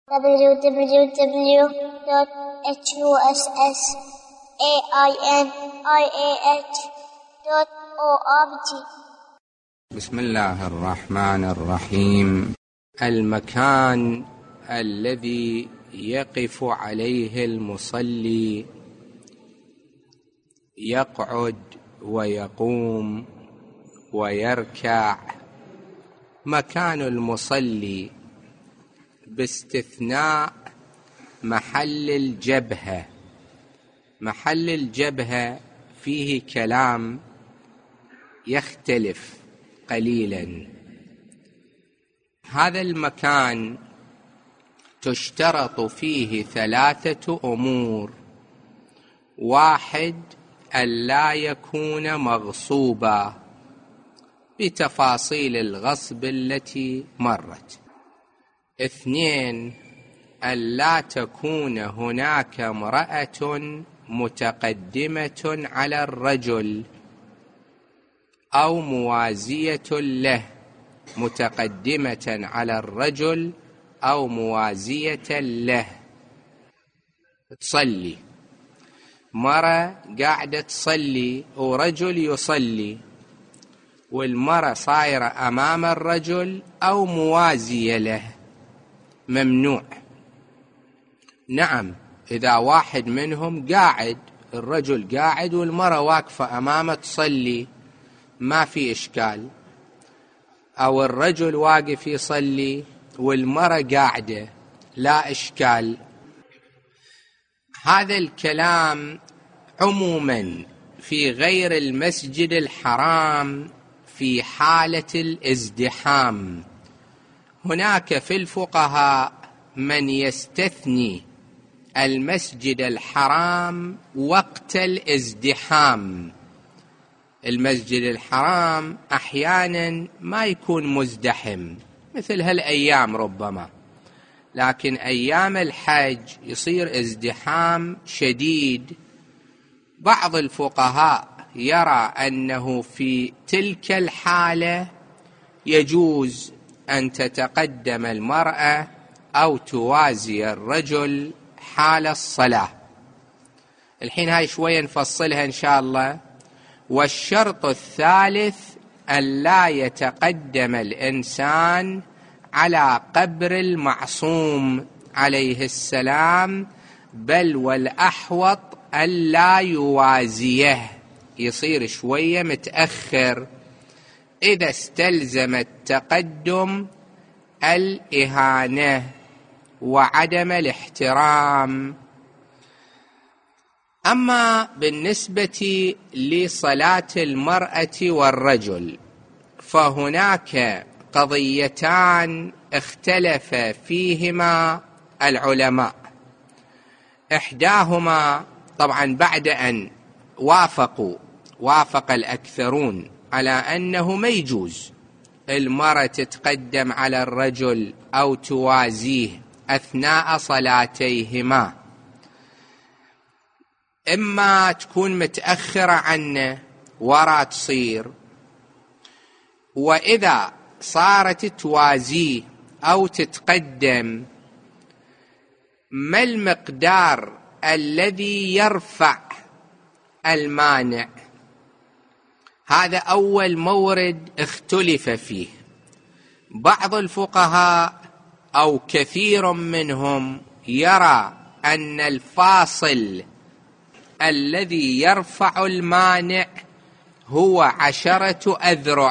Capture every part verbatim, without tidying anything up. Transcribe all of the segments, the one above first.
w w w dot h u s s a i n i a h dot org. بسم الله الرحمن الرحيم. المكان الذي يقف عليه المصلي يقعد ويقوم ويركع مكان المصلي باستثناء محل الجبهة. محل الجبهة فيه كلام يختلف قليلا. هذا المكان تشترط فيه ثلاثة أمور: واحد، ألا يكون مغصوبا بتفاصيل الغصب التي مرت. اثنين، ألا تكون هناك امرأة متقدمة على الرجل أو موازية له، متقدمة على الرجل أو موازية له. تصلي مرة قاعدة تصلي ورجل يصلي، والمرة صايرة أمام الرجل أو موازية له، ممنوع. نعم، إذا واحد منهم قاعد، الرجل قاعد والمرة واقفة أمامه تصلي، ما في إشكال. أو الرجل واقف يصلي والمرة قاعدة، لا إشكال. هذا الكلام عموما في غير المسجد الحرام في حالة الازدحام. هناك في الفقهاء من يستثني المسجد الحرام وقت الازدحام. المسجد الحرام أحيانا ما يكون مزدحم مثل هالأيام ربما، لكن أيام الحج يصير ازدحام شديد. بعض الفقهاء يرى أنه في تلك الحالة يجوز أن تتقدم المرأة أو توازي الرجل حال الصلاة. الحين هاي شوية نفصلها إن شاء الله. والشرط الثالث أن لا يتقدم الإنسان على قبر المعصوم عليه السلام، بل والأحوط أن لا يوازيه، يصير شوية متأخر. إذا استلزم التقدم الإهانة وعدم الاحترام. أما بالنسبة لصلاة المرأة والرجل فهناك قضيتان اختلف فيهما العلماء. إحداهما طبعا بعد أن وافقوا وافق الأكثرون على أنه ما يجوز المرأة تتقدم على الرجل أو توازيه أثناء صلاتيهما، إما تكون متأخرة عنه ورا تصير، وإذا صارت توازيه أو تتقدم ما المقدار الذي يرفع المانع. هذا أول مورد اختلف فيه. بعض الفقهاء أو كثير منهم يرى أن الفاصل الذي يرفع المانع هو عشرة أذرع.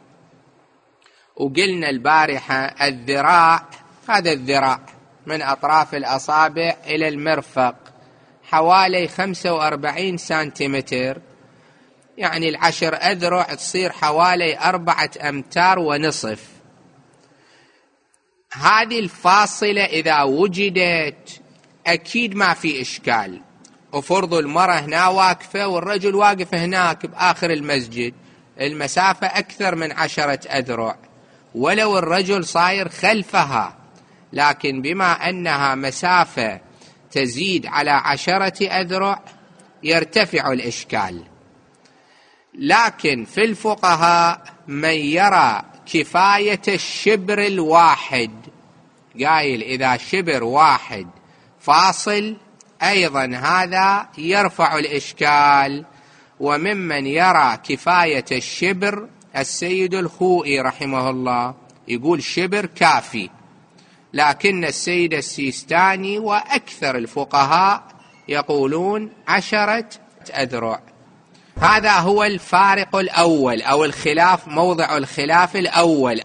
وقلنا البارحة الذراع، هذا الذراع من أطراف الأصابع إلى المرفق حوالي خمسة وأربعين سنتيمتر، يعني العشر أذرع تصير حوالي أربعة أمتار ونصف. هذه الفاصلة إذا وجدت أكيد ما في إشكال. وفرض المرأة هنا واقفة والرجل واقف هناك بآخر المسجد، المسافة أكثر من عشرة أذرع، ولو الرجل صاير خلفها، لكن بما أنها مسافة تزيد على عشرة أذرع يرتفع الإشكال. لكن في الفقهاء من يرى كفاية الشبر الواحد قايل إذا شبر واحد فاصل أيضا هذا يرفع الإشكال. وممن يرى كفاية الشبر السيد الخوئي رحمه الله، يقول شبر كافي، لكن السيد السيستاني وأكثر الفقهاء يقولون عشرة أذرع. هذا هو الفارق الأول أو الخلاف، موضع الخلاف الأول.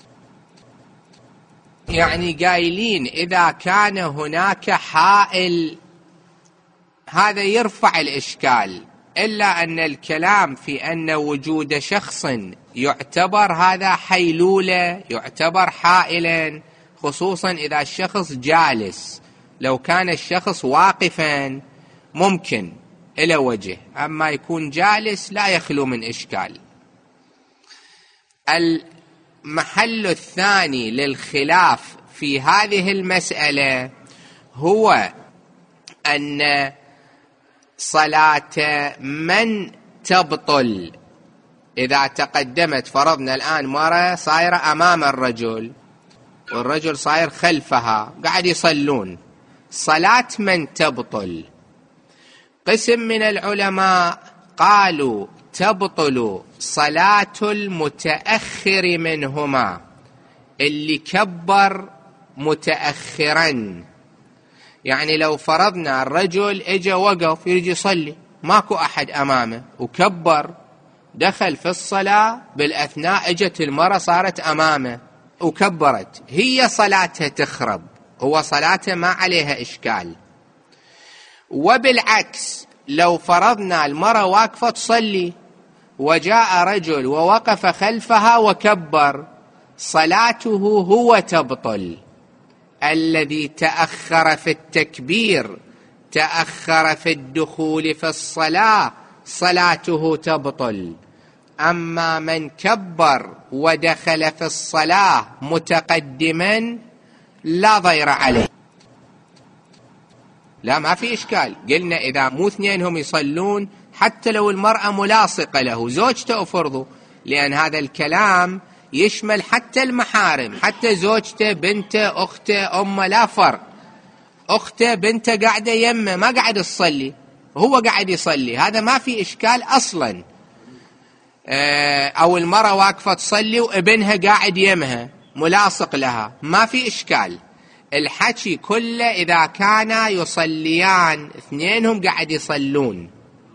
يعني قايلين إذا كان هناك حائل هذا يرفع الإشكال، إلا أن الكلام في أن وجود شخص يعتبر هذا حيلولة، يعتبر حائلا، خصوصا إذا الشخص جالس. لو كان الشخص واقفا ممكن إلى وجه، أما يكون جالس لا يخلو من إشكال. المحل الثاني للخلاف في هذه المسألة هو أن صلاة من تبطل إذا تقدمت، فرضنا الآن مرة صايرة أمام الرجل والرجل صاير خلفها قاعد يصلون، صلاة من تبطل؟ قسم من العلماء قالوا تبطل صلاة المتأخر منهما، اللي كبر متأخرا. يعني لو فرضنا الرجل اجى وقف يرجي يصلي، ماكو أحد أمامه وكبر، دخل في الصلاة، بالأثناء اجت المرة صارت أمامه وكبرت، هي صلاتها تخرب، هو صلاته ما عليها إشكال. وبالعكس لو فرضنا المرة واقفة تصلي وجاء رجل ووقف خلفها وكبر، صلاته هو تبطل. الذي تأخر في التكبير، تأخر في الدخول في الصلاة، صلاته تبطل. أما من كبر ودخل في الصلاة متقدما لا ضير عليه، لا ما في إشكال. قلنا إذا مو اثنينهم يصلون، حتى لو المرأة ملاصقة له زوجته أفرضه، لأن هذا الكلام يشمل حتى المحارم، حتى زوجته، بنته، أخته، أمه، لا فرق. أخته بنته قاعدة يمه ما قاعد تصلي، هو قاعد يصلي، هذا ما في إشكال أصلا. أو المرأة واقفة تصلي وابنها قاعد يمها ملاصق لها، ما في إشكال. الحكي كله إذا كانا يصليان اثنينهم قاعد يصلون.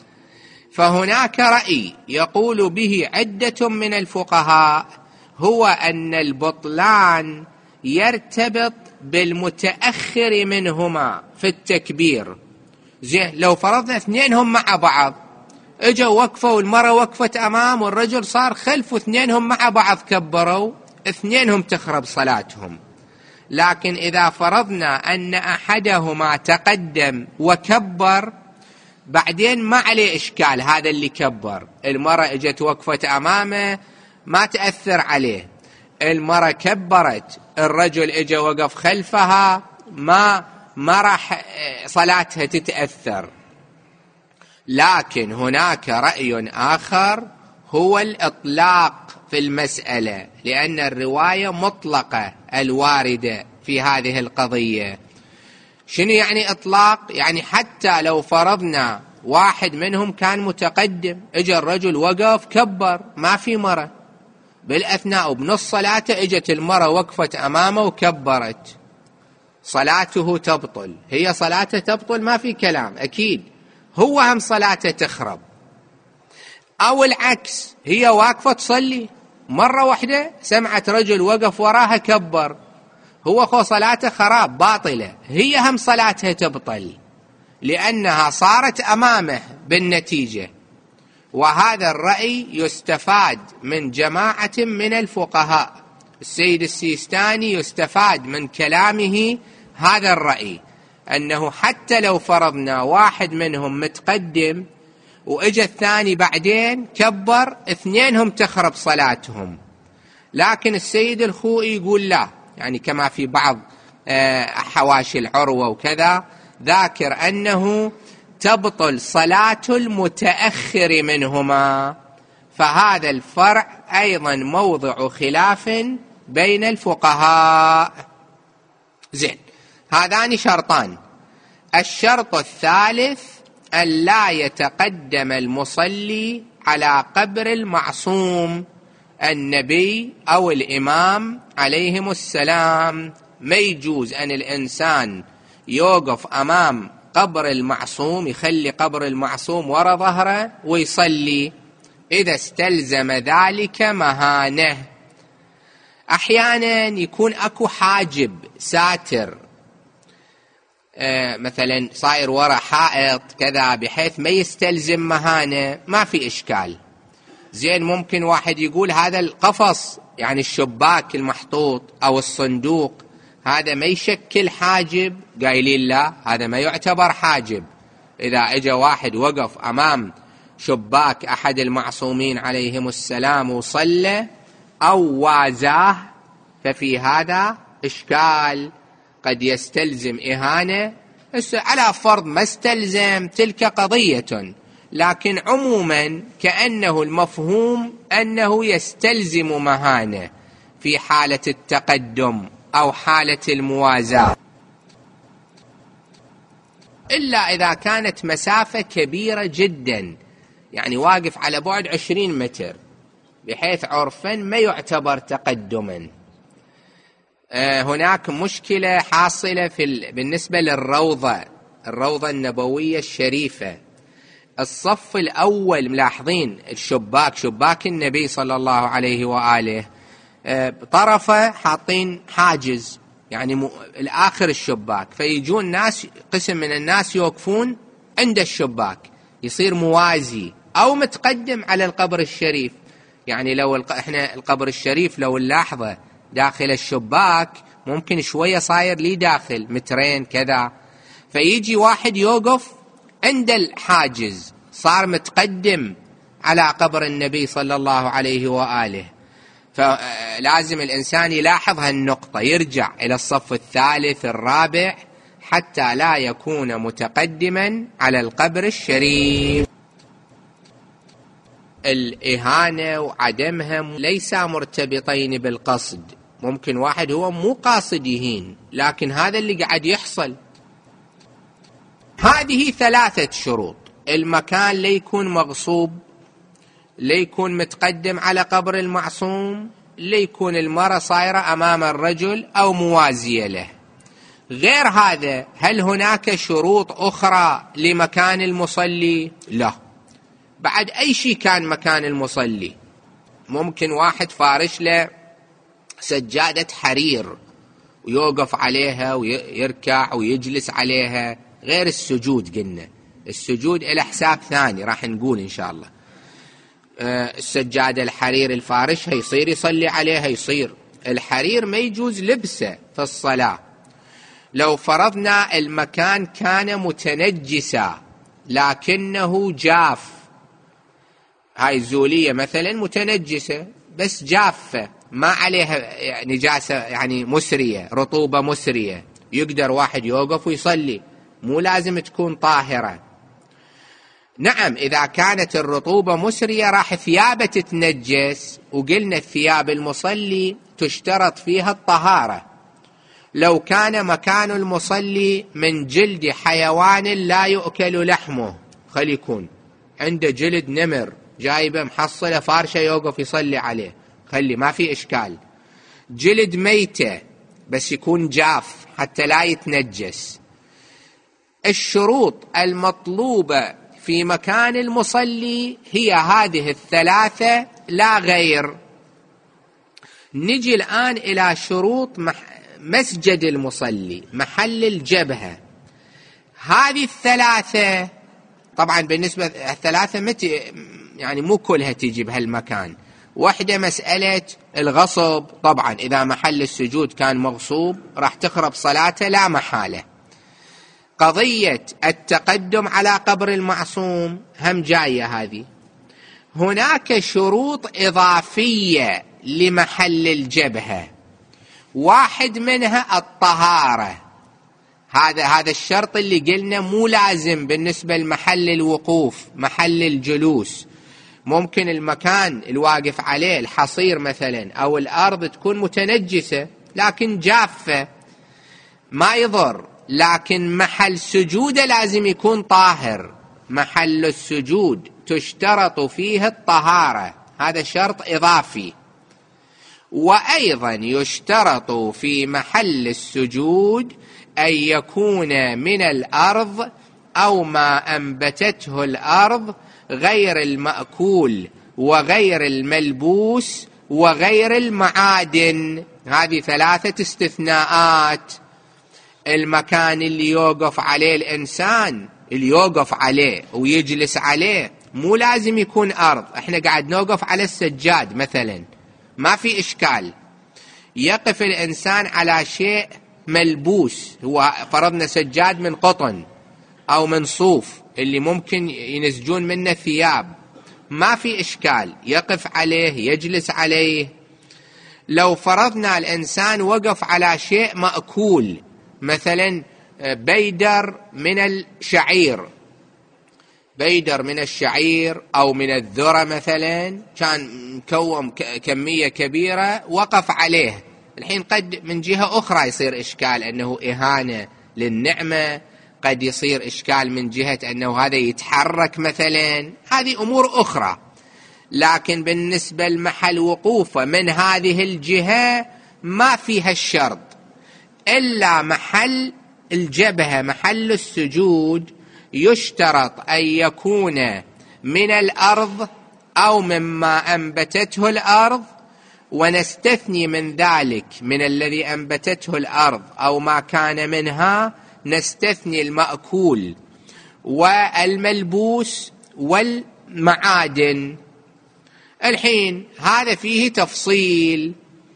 فهناك رأي يقول به عدة من الفقهاء، هو أن البطلان يرتبط بالمتأخر منهما في التكبير. زين لو فرضنا اثنينهم مع بعض، اجوا وقفوا والمرة وقفت أمام والرجل صار خلف، واثنينهم مع بعض كبروا، اثنينهم تخرب صلاتهم. لكن إذا فرضنا أن أحدهما تقدم وكبر، بعدين ما عليه إشكال، هذا اللي كبر، المرة اجت وقفت أمامه ما تأثر عليه. المرة كبرت، الرجل اجى وقف خلفها، ما ما راح صلاتها تتأثر. لكن هناك رأي آخر هو الإطلاق في المسألة، لأن الرواية مطلقة الواردة في هذه القضية. شنو يعني إطلاق؟ يعني حتى لو فرضنا واحد منهم كان متقدم، اجى الرجل وقف كبر، ما في مرة، بالأثناء بنص صلاته اجت المرة وقفت أمامه وكبرت، صلاته تبطل، هي صلاته تبطل ما في كلام أكيد، هو هم صلاته تخرب. أو العكس، هي واقفة تصلي مرة واحدة سمعت رجل وقف وراها كبر، هو خو صلاته خراب باطلة، هي هم صلاتها تبطل لأنها صارت أمامه بالنتيجة. وهذا الرأي يستفاد من جماعة من الفقهاء، السيد السيستاني يستفاد من كلامه هذا الرأي، أنه حتى لو فرضنا واحد منهم متقدم وإجا الثاني بعدين كبر، اثنينهم تخرب صلاتهم. لكن السيد الخوئي يقول لا، يعني كما في بعض حواشي العروة وكذا ذاكر أنه تبطل صلاة المتأخر منهما. فهذا الفرع أيضا موضع خلاف بين الفقهاء. زين، هذان شرطان. الشرط الثالث أن لا يتقدم المصلي على قبر المعصوم، النبي أو الإمام عليهم السلام. ما يجوز أن الإنسان يوقف أمام قبر المعصوم، يخلي قبر المعصوم وراء ظهره ويصلي، إذا استلزم ذلك مهانة. أحيانا يكون أكو حاجب ساتر، آه مثلا صاير وراء حائط كذا بحيث ما يستلزم مهانة، ما في إشكال. زين، ممكن واحد يقول هذا القفص يعني الشباك المحطوط أو الصندوق هذا ما يشكل حاجب، قايلين لا هذا ما يعتبر حاجب. إذا اجى واحد وقف أمام شباك أحد المعصومين عليهم السلام وصلى أو وازاه ففي هذا إشكال، قد يستلزم إهانة. على فرض ما استلزم تلك قضية، لكن عموما كأنه المفهوم أنه يستلزم مهانة في حالة التقدم أو حالة الموازاة، إلا إذا كانت مسافة كبيرة جدا، يعني واقف على بعد عشرين متر بحيث عرفا ما يعتبر تقدما. آه هناك مشكلة حاصلة في بالنسبة للروضة الروضة النبوية الشريفة. الصف الأول ملاحظين الشباك، شباك النبي صلى الله عليه وآله، آه طرفه حاطين حاجز، يعني م... الآخر الشباك، فيجون ناس، قسم من الناس يوقفون عند الشباك، يصير موازي أو متقدم على القبر الشريف. يعني لو الق... احنا القبر الشريف لو نلاحظه داخل الشباك ممكن شوية صاير لي داخل مترين كذا، فيجي واحد يوقف عند الحاجز، صار متقدم على قبر النبي صلى الله عليه وآله. فلازم الإنسان يلاحظ هالنقطة، يرجع إلى الصف الثالث الرابع حتى لا يكون متقدما على القبر الشريف. الإهانة وعدمها ليس مرتبطين بالقصد، ممكن واحد هو مو قاصد يهين، لكن هذا اللي قاعد يحصل. هذه ثلاثة شروط: المكان ليكون مغصوب، ليكون متقدم على قبر المعصوم، ليكون المرأة صايرة أمام الرجل أو موازية له. غير هذا هل هناك شروط أخرى لمكان المصلي؟ لا، بعد أي شيء كان مكان المصلي. ممكن واحد فارش له سجادة حرير ويوقف عليها ويركع ويجلس عليها، غير السجود. قلنا السجود إلى حساب ثاني راح نقول إن شاء الله. السجادة الحرير الفارشها يصير يصلي عليها، يصير. الحرير ما يجوز لبسه في الصلاة. لو فرضنا المكان كان متنجسا لكنه جاف، هاي الزولية مثلا متنجسة بس جافة ما عليها نجاسة يعني مسرية، رطوبة مسرية، يقدر واحد يوقف ويصلي، مو لازم تكون طاهرة. نعم إذا كانت الرطوبة مسرية راح ثيابه تتنجس، وقلنا الثياب المصلي تشترط فيها الطهارة. لو كان مكان المصلي من جلد حيوان لا يؤكل لحمه، خلي يكون عنده جلد نمر جايبه محصلة فارشة يوقف يصلي عليه، خلي ما في إشكال. جلد ميتة بس يكون جاف حتى لا يتنجس. الشروط المطلوبة في مكان المصلي هي هذه الثلاثة لا غير. نجي الآن إلى شروط مسجد المصلي، محل الجبهة. هذه الثلاثة طبعا بالنسبة الثلاثة متى يعني مو كلها تيجي بهالمكان. واحدة مسألة الغصب، طبعا إذا محل السجود كان مغصوب راح تخرب صلاته لا محالة. قضية التقدم على قبر المعصوم هم جاية هذه. هناك شروط إضافية لمحل الجبهة، واحد منها الطهارة. هذا هذا الشرط اللي قلنا مو لازم بالنسبة لمحل الوقوف، محل الجلوس. ممكن المكان الواقف عليه الحصير مثلا أو الأرض تكون متنجسة لكن جافة، ما يضر، لكن محل سجوده لازم يكون طاهر. محل السجود تشترط فيه الطهارة، هذا شرط إضافي. وأيضا يشترط في محل السجود أن يكون من الأرض أو ما أنبتته الأرض، غير المأكول وغير الملبوس وغير المعادن. هذه ثلاثة استثناءات. المكان اللي يوقف عليه الإنسان، اللي يوقف عليه ويجلس عليه، مو لازم يكون أرض. احنا قاعد نوقف على السجاد مثلا، ما في إشكال. يقف الإنسان على شيء ملبوس، هو فرضنا سجاد من قطن أو من صوف اللي ممكن ينسجون منه ثياب، ما في إشكال، يقف عليه يجلس عليه. لو فرضنا الإنسان وقف على شيء مأكول، مثلا بيدر من الشعير، بيدر من الشعير أو من الذرة مثلا، كان مكوم كمية كبيرة وقف عليه، الحين قد من جهة أخرى يصير إشكال أنه إهانة للنعمة، قد يصير إشكال من جهة أنه هذا يتحرك مثلا، هذه أمور أخرى. لكن بالنسبة لمحل وقوفه من هذه الجهة ما فيها الشرط، إلا محل الجبهة محل السجود يشترط أن يكون من الأرض أو مما أنبتته الأرض. ونستثني من ذلك، من الذي أنبتته الأرض أو ما كان منها، نستثني المأكول والملبوس والمعادن. الحين هذا فيه تفصيل.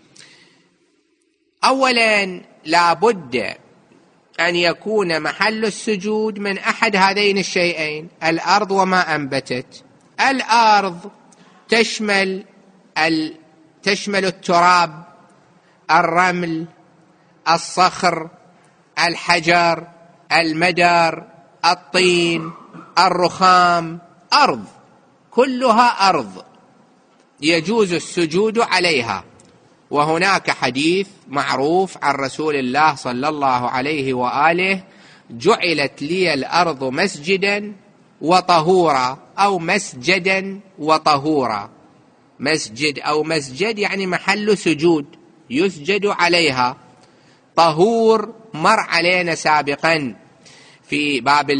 أولا لابد أن يكون محل السجود من أحد هذين الشيئين، الأرض وما أنبتت. الأرض تشمل ال... تشمل التراب، الرمل، الصخر، الحجر، المدر، الطين، الرخام، أرض، كلها أرض يجوز السجود عليها. وهناك حديث معروف عن رسول الله صلى الله عليه وآله: جعلت لي الأرض مسجدا وطهورا، أو مسجدا وطهورا. مسجد أو مسجد يعني محل سجود يسجد عليها. طهور مر علينا سابقا في باب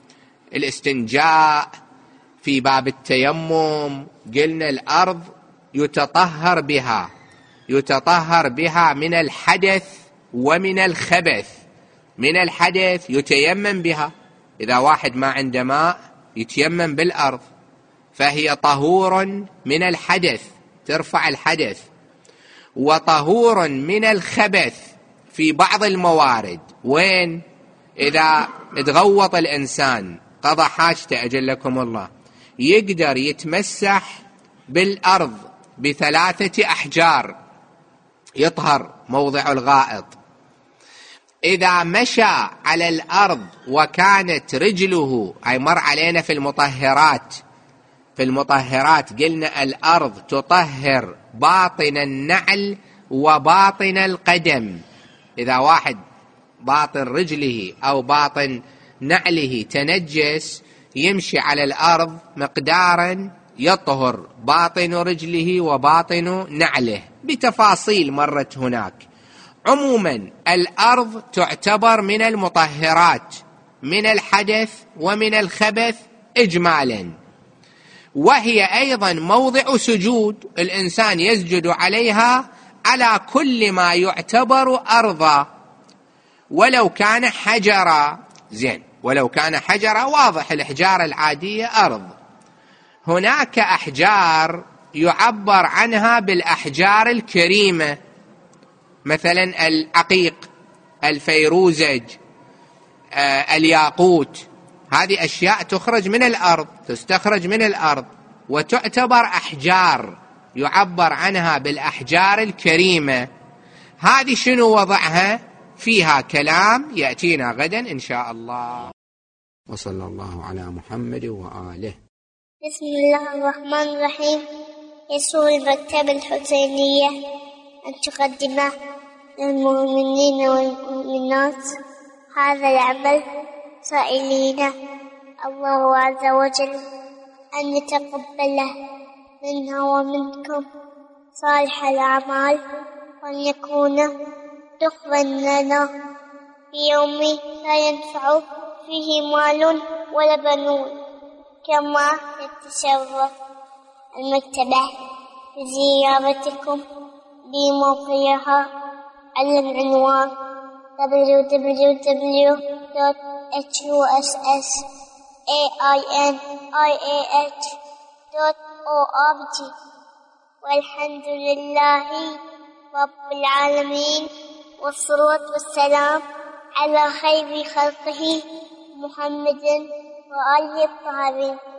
الاستنجاء، في باب التيمم، قلنا الأرض يتطهر بها، يتطهر بها من الحدث ومن الخبث. من الحدث يتيمم بها، إذا واحد ما عنده ماء يتيمم بالأرض، فهي طهور من الحدث، ترفع الحدث. وطهور من الخبث في بعض الموارد، وين؟ إذا تغوط الإنسان قضى حاجته أجلكم الله، يقدر يتمسح بالأرض بثلاثة أحجار يطهر موضع الغائط. إذا مشى على الأرض وكانت رجله، أي مر علينا في المطهرات، في المطهرات قلنا الأرض تطهر باطن النعل وباطن القدم. إذا واحد باطن رجله أو باطن نعله تنجس، يمشي على الأرض مقدارا يطهر باطن رجله وباطن نعله، بتفاصيل مرت هناك. عموما الأرض تعتبر من المطهرات من الحدث ومن الخبث إجمالا، وهي أيضا موضع سجود، الإنسان يسجد عليها على كل ما يعتبر أرضا، ولو كان حجرا. زين، ولو كان حجرا واضح، الأحجار العادية أرض. هناك أحجار يعبر عنها بالأحجار الكريمة، مثلا العقيق، الفيروزج، آه، الياقوت، هذه أشياء تخرج من الأرض، تستخرج من الأرض وتعتبر أحجار، يعبر عنها بالأحجار الكريمة. هذه شنو وضعها؟ فيها كلام يأتينا غدا إن شاء الله. وصلى الله على محمد وآله. بسم الله الرحمن الرحيم. يسر المكتبة الحسينية أن تقدم للمؤمنين والمؤمنات هذا العمل سائلين الله عز وجل أن يتقبله منا ومنكم صالح الأعمال، وأن يكون دخلا لنا في يوم لا ينفع فيه مال ولا بنون. كما يتشرف المكتبة بزيارتكم بموقعها على العنوان دبليو دبليو دبليو دوت إتش يو إس إس إيه آي إن آي إيه إتش دوت أو آر جي. والحمد لله رب العالمين، والصلاة والسلام على خير خلقه محمد وآله الطاهرين.